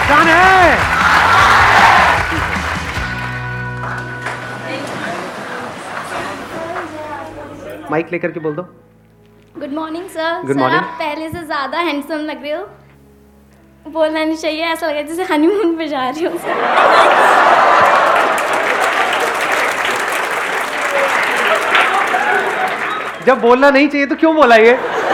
पहचान है। माइक लेकर के बोल दो। Good morning sir. Good sir morning. आप पहले से ज़्यादा हैंडसम लग रहे हो। बोलना नहीं चाहिए, ऐसा लग रहा है जैसे हनीमून पे जा रही हो सर। जब बोलना नहीं चाहिए तो क्यों बोला ये?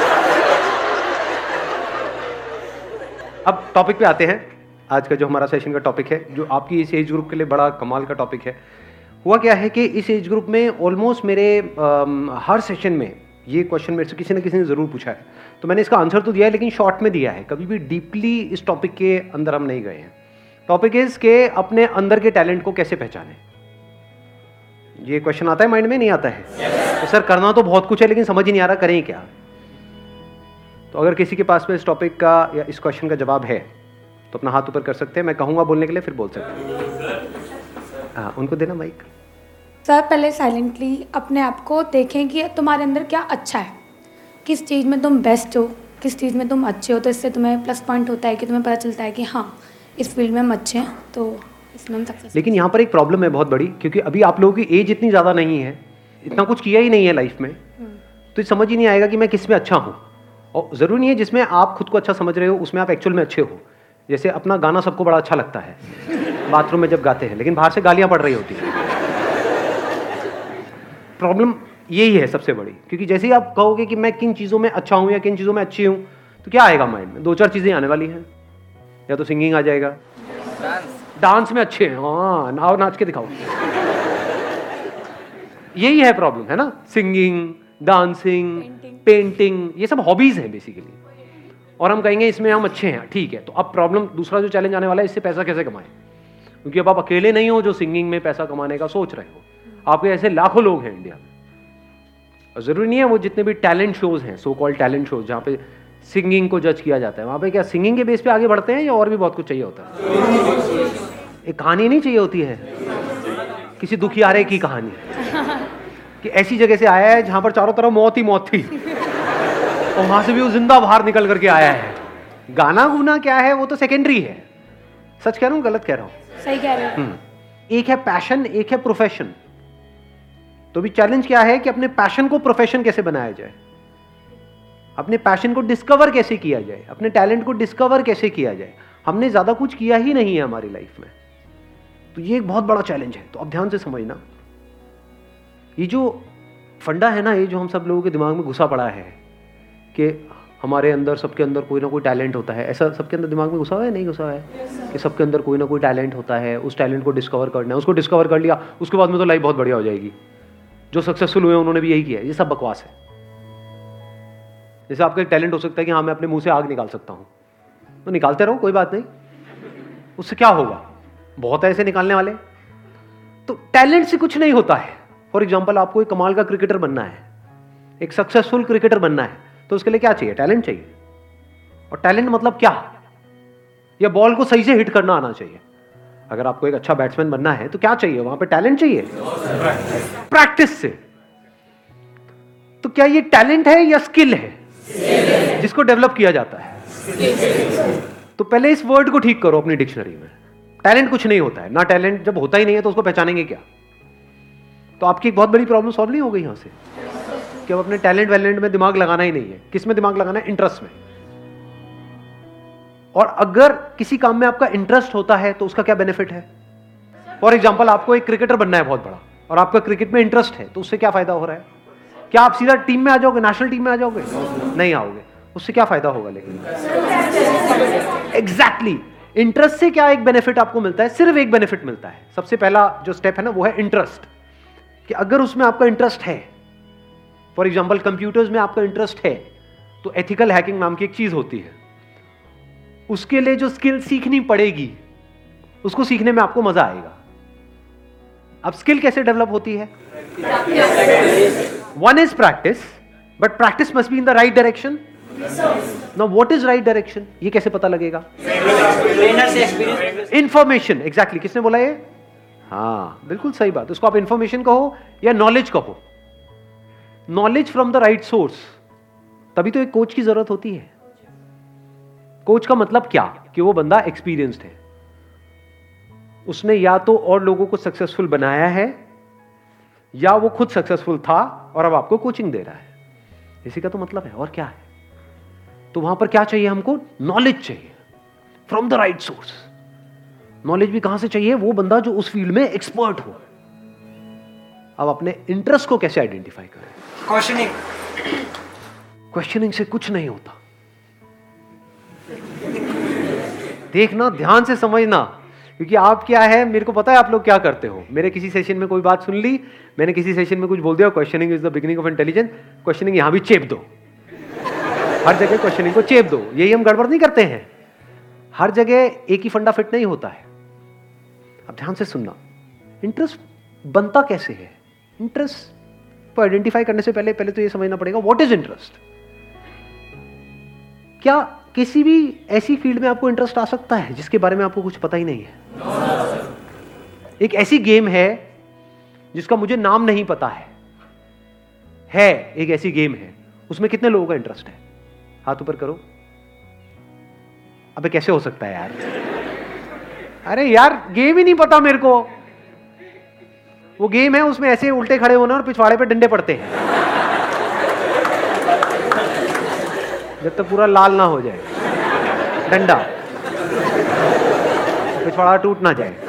अब टॉपिक पे आते हैं। आज का जो हमारा सेशन का टॉपिक है, जो आपकी इस एज ग्रुप के लिए बड़ा कमाल का टॉपिक है। हुआ क्या है कि इस एज ग्रुप में ऑलमोस्ट मेरे हर सेशन में ये क्वेश्चन मेरे से किसी न किसी ने ज़रूर पूछा है, तो मैंने इसका आंसर तो दिया है लेकिन शॉर्ट में दिया है, कभी भी डीपली इस टॉपिक के अंदर हम नहीं गए हैं। टॉपिक इज के अपने अंदर के टैलेंट को कैसे पहचानें। ये क्वेश्चन आता है माइंड में, नहीं आता है? तो सर करना तो बहुत कुछ है लेकिन समझ ही नहीं आ रहा करें क्या। तो अगर किसी के पास में इस टॉपिक का या इस क्वेश्चन का जवाब है तो अपना हाथ ऊपर कर सकते हैं, मैं कहूँगा बोलने के लिए, फिर बोल सकते हैं। हाँ, उनको देना माइक। सर पहले साइलेंटली अपने आप को देखें कि तुम्हारे अंदर क्या अच्छा है, किस चीज़ में तुम बेस्ट हो, किस चीज़ में तुम अच्छे हो। तो इससे तुम्हें प्लस पॉइंट होता है कि तुम्हें पता चलता है कि हाँ इस फील्ड में हम अच्छे हैं, तो इसमें हम सक्सेस। लेकिन यहाँ पर एक प्रॉब्लम है बहुत बड़ी, क्योंकि अभी आप लोगों की एज इतनी ज़्यादा नहीं है, इतना कुछ किया ही नहीं है लाइफ में, तो समझ ही नहीं आएगा कि मैं किस में अच्छा हूँ। और ज़रूरी नहीं है जिसमें आप खुद को अच्छा समझ रहे हो उसमें आप एक्चुअल में अच्छे हो। जैसे अपना गाना सबको बड़ा अच्छा लगता है बाथरूम में जब गाते हैं, लेकिन बाहर से गालियाँ पड़ रही होती हैं। प्रॉब्लम यही है सबसे बड़ी, क्योंकि जैसे ही आप कहोगे कि मैं किन चीज़ों में अच्छा हूँ या किन चीज़ों में अच्छी हूँ, तो क्या आएगा माइंड में? 2-4 चीज़ें आने वाली हैं। या तो सिंगिंग आ जाएगा, डांस में अच्छे हैं, हाँ नाव नाच के दिखाओ। यही है प्रॉब्लम, है ना? सिंगिंग, डांसिंग, पेंटिंग, ये सब हॉबीज है बेसिकली, और हम कहेंगे इसमें हम अच्छे हैं, ठीक है। तो अब प्रॉब्लम, दूसरा जो चैलेंज आने वाला है, इससे पैसा कैसे कमाएं, क्योंकि अब आप अकेले नहीं हो जो सिंगिंग में पैसा कमाने का सोच रहे हो, आपके ऐसे लाखों लोग हैं इंडिया में। और जरूरी नहीं है वो जितने भी टैलेंट शोज हैं, सो कॉल्ड टैलेंट शोज, जहाँ पे सिंगिंग को जज किया जाता है, वहाँ पे क्या सिंगिंग के बेस पे आगे बढ़ते हैं या और भी बहुत कुछ चाहिए होता है? एक कहानी नहीं चाहिए होती है, किसी दुखियारे की कहानी कि ऐसी जगह से आया है जहाँ पर चारों तरफ मौत ही मौत थी और वहाँ से भी वो जिंदा बाहर निकल करके आया है। गाना गुना क्या है वो तो सेकेंडरी है। सच कह रहा हूँ गलत कह रहा हूँ? सही कह रहे हो। एक है पैशन, एक है प्रोफेशन। तो भी चैलेंज क्या है कि अपने पैशन को प्रोफेशन कैसे बनाया जाए, अपने पैशन को डिस्कवर कैसे किया जाए, अपने टैलेंट को डिस्कवर कैसे किया जाए। हमने ज्यादा कुछ किया ही नहीं है हमारी लाइफ में, तो ये एक बहुत बड़ा चैलेंज है। तो अब ध्यान से समझना, ये जो फंडा है ना, ये जो हम सब लोगों के दिमाग में घुसा पड़ा है कि हमारे अंदर, सबके अंदर कोई ना कोई टैलेंट होता है, ऐसा सबके अंदर दिमाग में घुसा हुआ है, नहीं घुसा हुआ है? कि सबके अंदर कोई ना कोई टैलेंट होता है, उस टैलेंट को डिस्कवर करना है, उसको डिस्कवर कर लिया उसके बाद में तो लाइफ बहुत बढ़िया हो जाएगी। जो सक्सेसफुल हुए उन्होंने भी यही किया है। ये सब बकवास है। जैसे आपका एक टैलेंट हो सकता है कि हाँ मैं अपने मुंह से आग निकाल सकता हूँ, तो निकालते रहो, कोई बात नहीं, उससे क्या होगा, बहुत है ऐसे निकालने वाले। तो टैलेंट से कुछ नहीं होता है। फॉर एग्जाम्पल आपको एक कमाल का क्रिकेटर बनना है, एक सक्सेसफुल क्रिकेटर बनना है, तो उसके लिए क्या चाहिए? टैलेंट चाहिए। और टैलेंट मतलब क्या? या बॉल को सही से हिट करना आना चाहिए। अगर आपको एक अच्छा बैट्समैन बनना है तो क्या चाहिए? वहां पे टैलेंट चाहिए, प्रैक्टिस से। तो क्या ये टैलेंट है या स्किल है जिसको डेवलप किया जाता है? तो पहले इस वर्ड को ठीक करो अपनी डिक्शनरी में। टैलेंट कुछ नहीं होता है ना, टैलेंट जब होता ही नहीं है तो उसको पहचानेंगे क्या? तो आपकी एक बहुत बड़ी प्रॉब्लम सॉल्व नहीं हो गई यहां से कि अब अपने टैलेंट वैलेंट में दिमाग लगाना ही नहीं है। किस में दिमाग लगाना है? इंटरेस्ट में। और अगर किसी काम में आपका इंटरेस्ट होता है तो उसका क्या बेनिफिट है? फॉर एग्जाम्पल आपको एक क्रिकेटर बनना है बहुत बड़ा, और आपका क्रिकेट में इंटरेस्ट है, तो उससे क्या फायदा हो रहा है? क्या आप सीधा टीम में आ जाओगे, नेशनल टीम में आ जाओगे? नहीं आओगे। उससे क्या फायदा होगा? लेकिन एग्जैक्टली इंटरेस्ट से क्या एक बेनिफिट आपको मिलता है? सिर्फ एक बेनिफिट मिलता है। सबसे पहला जो स्टेप है ना वो है इंटरेस्ट, कि अगर उसमें आपका इंटरेस्ट है, फॉर एग्जाम्पल कंप्यूटर्स में आपका इंटरेस्ट है, तो एथिकल हैकिंग नाम की एक चीज होती है, उसके लिए जो स्किल सीखनी पड़ेगी उसको सीखने में आपको मजा आएगा। अब स्किल कैसे डेवलप होती है? One is practice, but practice must be in the right direction. Now what is right direction? ये कैसे पता लगेगा? इंफॉर्मेशन। एग्जैक्टली, किसने बोला ये? हाँ बिल्कुल सही बात। उसको आप इंफॉर्मेशन कहो या नॉलेज कहो, knowledge from the right source. तभी तो एक कोच की जरूरत होती है। कोच का मतलब क्या? कि वो बंदा एक्सपीरियंस्ड है, उसने या तो और लोगों को सक्सेसफुल बनाया है या वो खुद सक्सेसफुल था और अब आपको कोचिंग दे रहा है। इसी का तो मतलब है, और क्या है। तो वहां पर क्या चाहिए हमको? नॉलेज चाहिए from the right source. Knowledge भी कहां से चाहिए? वो बंदा जो उस फील्ड में एक्सपर्ट हो। अब अपने इंटरेस्ट को कैसे आइडेंटिफाई करें? क्वेश्चनिंग से कुछ नहीं होता। देखना, ध्यान से समझना, क्योंकि आप क्या है, मेरे को पता है आप लोग क्या करते हो। मेरे किसी सेशन में कोई बात सुन ली, मैंने किसी सेशन में कुछ बोल दिया, questioning is the beginning of intelligence, questioning यहां भी चेप दो, हर जगह क्वेश्चनिंग को चेप दो। यही हम गड़बड़ नहीं करते हैं। हर जगह एक ही फंडा फिट नहीं होता है। अब ध्यान से सुनना, इंटरेस्ट बनता कैसे है? इंटरेस्ट को आइडेंटिफाई करने से पहले तो ये समझना पड़ेगा व्हाट इज इंटरेस्ट। क्या किसी भी ऐसी फील्ड में आपको इंटरेस्ट आ सकता है जिसके बारे में आपको कुछ पता ही नहीं है? एक ऐसी गेम है जिसका मुझे नाम नहीं पता है एक ऐसी गेम है, उसमें कितने लोगों का इंटरेस्ट है? हाथ ऊपर करो। अबे कैसे हो सकता है यार? अरे यार गेम ही नहीं पता मेरे को। वो गेम है, उसमें ऐसे उल्टे खड़े होना और पिछवाड़े पे डंडे पड़ते हैं जब तक पूरा लाल ना हो जाए डंडा, पिछवाड़ा टूट ना जाए।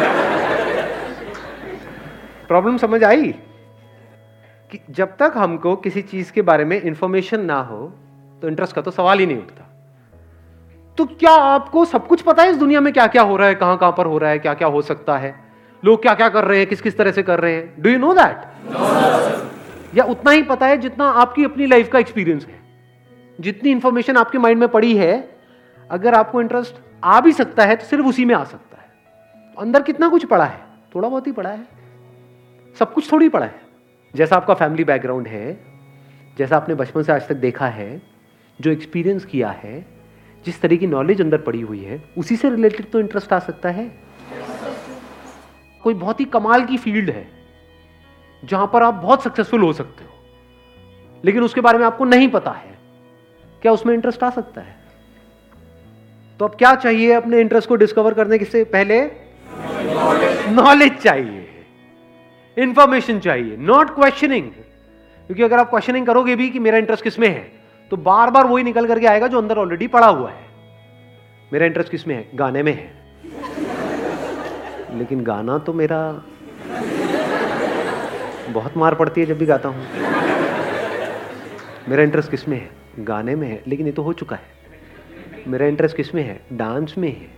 प्रॉब्लम समझ आई? कि जब तक हमको किसी चीज के बारे में इंफॉर्मेशन ना हो तो इंटरेस्ट का तो सवाल ही नहीं उठता। तो क्या आपको सब कुछ पता है इस दुनिया में क्या क्या हो रहा है, कहां कहां पर हो रहा है, क्या क्या हो सकता है, लोग क्या क्या कर रहे हैं, किस किस तरह से कर रहे हैं? Do you know that? या उतना ही पता है जितना आपकी अपनी लाइफ का एक्सपीरियंस है? जितनी इंफॉर्मेशन आपके माइंड में पड़ी है, अगर आपको इंटरेस्ट आ भी सकता है तो सिर्फ उसी में आ सकता है। अंदर कितना कुछ पड़ा है? थोड़ा बहुत ही पड़ा है, सब कुछ थोड़ी पड़ा है। जैसा आपका फैमिली बैकग्राउंड है, जैसा आपने बचपन से आज तक देखा है, जो एक्सपीरियंस किया है, जिस तरह की नॉलेज अंदर पड़ी हुई है, उसी से रिलेटेड तो इंटरेस्ट आ सकता है। कोई बहुत ही कमाल की फील्ड है जहां पर आप बहुत सक्सेसफुल हो सकते हो, लेकिन उसके बारे में आपको नहीं पता है, क्या उसमें इंटरेस्ट आ सकता है? तो अब क्या चाहिए अपने इंटरेस्ट को डिस्कवर करने से पहले? नॉलेज चाहिए, इंफॉर्मेशन चाहिए, नॉट क्वेश्चनिंग। क्योंकि अगर आप क्वेश्चनिंग करोगे भी कि मेरा इंटरेस्ट किसमें है, तो बार बार वही निकल करके आएगा जो अंदर ऑलरेडी पड़ा हुआ है। मेरा इंटरेस्ट किसमें है? गाने में है। लेकिन गाना तो मेरा बहुत मार पड़ती है जब भी गाता हूं। मेरा इंटरेस्ट किसमें है? गाने में है, लेकिन ये तो हो चुका है। मेरा इंटरेस्ट किसमें है? डांस में है।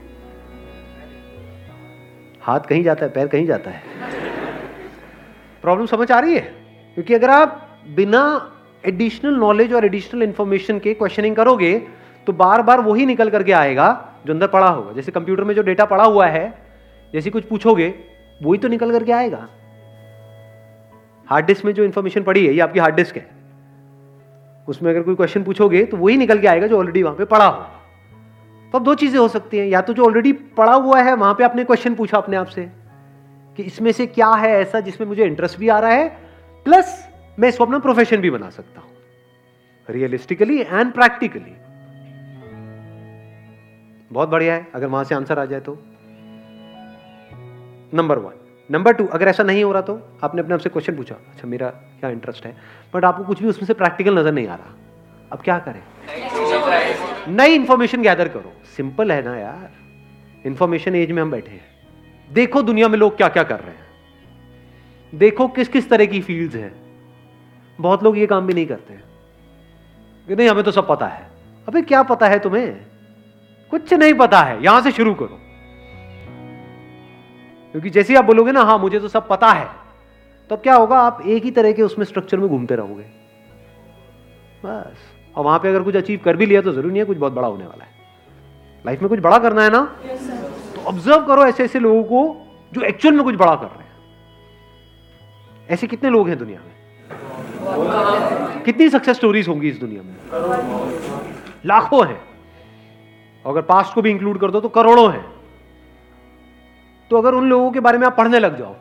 हाथ कहीं जाता है, पैर कहीं जाता है। प्रॉब्लम समझ आ रही है? क्योंकि अगर आप बिना एडिशनल नॉलेज और एडिशनल इंफॉर्मेशन के क्वेश्चनिंग करोगे तो बार बार वही निकल करके आएगा जो अंदर पड़ा होगा। जैसे कंप्यूटर में जो डेटा पड़ा हुआ है, जैसे कुछ पूछोगे वही तो निकल करके आएगा। हार्ड डिस्क में जो इंफॉर्मेशन पड़ी है, ये आपकी हार्ड डिस्क है, उसमें अगर कोई क्वेश्चन पूछोगे तो वही निकल के आएगा जो ऑलरेडी वहां पे पड़ा हो। तो अब दो चीजें हो सकती हैं, या तो जो ऑलरेडी पड़ा हुआ है वहां पे आपने क्वेश्चन पूछा अपने आप से कि इसमें से क्या है ऐसा जिसमें मुझे इंटरेस्ट भी आ रहा है, प्लस मैं इसको अपना प्रोफेशन भी बना सकता हूं, रियलिस्टिकली एंड प्रैक्टिकली। बहुत बढ़िया है अगर वहां से आंसर आ जाए तो। नंबर 1। नंबर 2, अगर ऐसा नहीं हो रहा तो आपने अपने आप से क्वेश्चन पूछा, अच्छा मेरा क्या इंटरेस्ट है, बट आपको कुछ भी उसमें से प्रैक्टिकल नजर नहीं आ रहा, अब क्या करें? नई इंफॉर्मेशन गैदर करो। सिंपल है ना यार, इंफॉर्मेशन एज में हम बैठे हैं। देखो दुनिया में लोग क्या क्या कर रहे हैं, देखो किस किस तरह की फील्ड्स हैं। बहुत लोग ये काम भी नहीं करते हैं कि नहीं हमें तो सब पता है। अबे क्या पता है तुम्हें? कुछ नहीं पता है। यहां से शुरू करो, क्योंकि जैसे आप बोलोगे ना हाँ मुझे तो सब पता है, तो अब क्या होगा, आप एक ही तरह के उसमें स्ट्रक्चर में घूमते रहोगे बस। और वहां पे अगर कुछ अचीव कर भी लिया तो जरूरी नहीं है कुछ बहुत बड़ा होने वाला है। लाइफ में कुछ बड़ा करना है ना, तो ऑब्जर्व करो ऐसे ऐसे लोगों को जो एक्चुअल में कुछ बड़ा कर रहे हैं। ऐसे कितने लोग हैं दुनिया में? कितनी सक्सेस स्टोरीज होंगी इस दुनिया में? लाखों हैं। अगर पास्ट को भी इंक्लूड कर दो तो करोड़ों हैं। तो अगर उन लोगों के बारे में आप पढ़ने लग जाओ,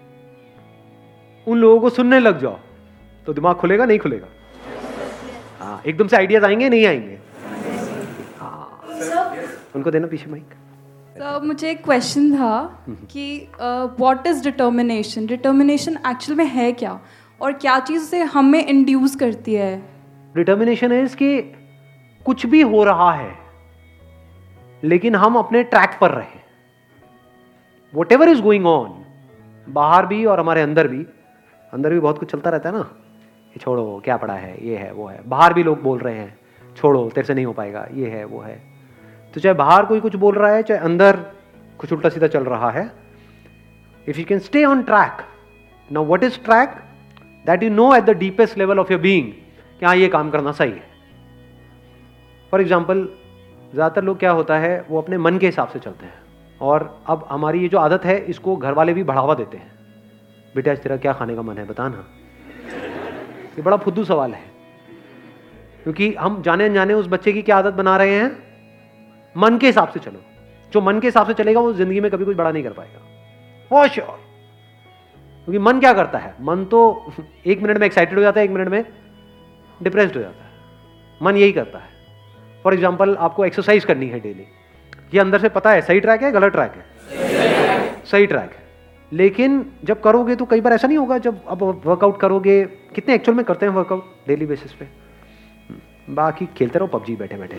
उन लोगों को सुनने लग जाओ, तो दिमाग खुलेगा नहीं खुलेगा? हाँ, एकदम से आइडियाज आएंगे नहीं आएंगे? हाँ, उनको देना पीछे माइक। तो मुझे एक क्वेश्चन था कि what is determination? Determination actual में है क्या, और क्या चीज़ से हमें इंड्यूस करती है? डिटर्मिनेशन इज कि कुछ भी हो रहा है लेकिन हम अपने ट्रैक पर रहे, whatever is going on, बाहर भी और हमारे अंदर भी बहुत कुछ चलता रहता है ना, ये छोड़ो क्या पड़ा है, ये है वो है, बाहर भी लोग बोल रहे हैं छोड़ो तेरे से नहीं हो पाएगा, ये है वो है। तो चाहे बाहर कोई कुछ बोल रहा है, चाहे अंदर कुछ उल्टा सीधा चल रहा है, if you can stay on track. Now what is track? That you know at the deepest level of your being कि हाँ ये काम करना सही है। फॉर एग्जाम्पल, ज़्यादातर लोग क्या होता है वो अपने मन के हिसाब से चलते हैं, और अब हमारी ये जो आदत है इसको घर वाले भी बढ़ावा देते हैं, बेटा आज तेरा क्या खाने का मन है बता ना। ये बड़ा फुद्दू सवाल है, क्योंकि हम जाने अनजाने उस बच्चे की क्या आदत बना रहे हैं, मन के हिसाब से चलो। जो मन के हिसाब से चलेगा वो जिंदगी में कभी कुछ बड़ा नहीं कर पाएगा, फॉर श्योर। क्योंकि मन क्या करता है, मन तो 1 मिनट में एक्साइटेड हो जाता है, 1 मिनट में डिप्रेस्ड हो जाता है, मन यही करता है। फॉर एग्जाम्पल, आपको एक्सरसाइज करनी है डेली, ये अंदर से पता है सही ट्रैक है गलत ट्रैक है, सही ट्रैक है, लेकिन जब करोगे तो कई बार ऐसा नहीं होगा। जब अब वर्कआउट करोगे, कितने एक्चुअल में करते हैं वर्कआउट डेली बेसिस पे? बाकी खेलते रहो पबजी बैठे बैठे।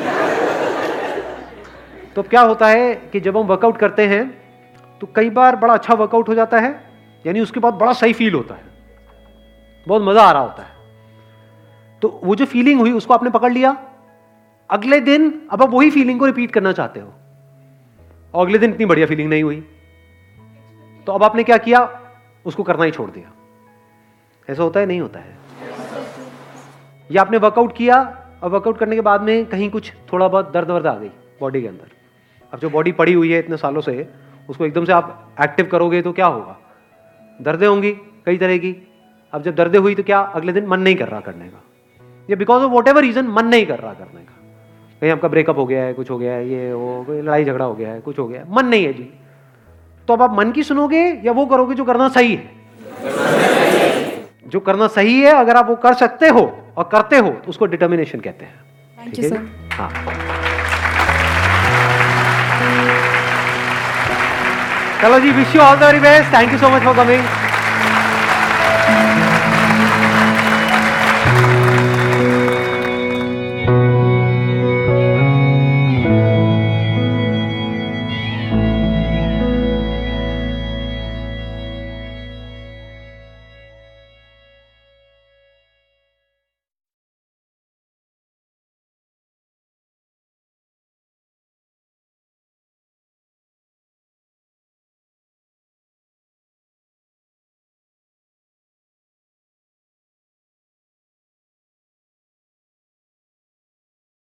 तो क्या होता है कि जब हम वर्कआउट करते हैं तो कई बार बड़ा अच्छा वर्कआउट हो जाता है, यानी उसके बाद बड़ा सही फील होता है, बहुत मजा आ रहा होता है। तो वो जो फीलिंग हुई उसको आपने पकड़ लिया, अगले दिन अब आप वही फीलिंग को रिपीट करना चाहते हो, और अगले दिन इतनी बढ़िया फीलिंग नहीं हुई, तो अब आपने क्या किया, उसको करना ही छोड़ दिया। ऐसा होता है नहीं होता है? या आपने वर्कआउट किया और वर्कआउट करने के बाद में कहीं कुछ थोड़ा बहुत दर्द वर्द आ गई बॉडी के अंदर। अब जो बॉडी पड़ी हुई है इतने सालों से, उसको एकदम से आप एक्टिव करोगे तो क्या होगा, दर्दें होंगी कई तरह की। अब जब दर्दें हुई तो क्या, अगले दिन मन नहीं कर रहा करने का, या because of whatever reason मन नहीं कर रहा करने का। कहीं आपका ब्रेकअप हो गया है, कुछ हो गया है, ये वो कोई लड़ाई झगड़ा हो गया है, कुछ हो गया है, मन नहीं है जी। तो अब आप मन की सुनोगे या वो करोगे जो करना सही है? जो करना सही है, अगर आप वो कर सकते हो और करते हो तो उसको डिटर्मिनेशन कहते हैं। Thank you sir. हाँ, चलो जी, wish you all the very best, thank you so much for coming.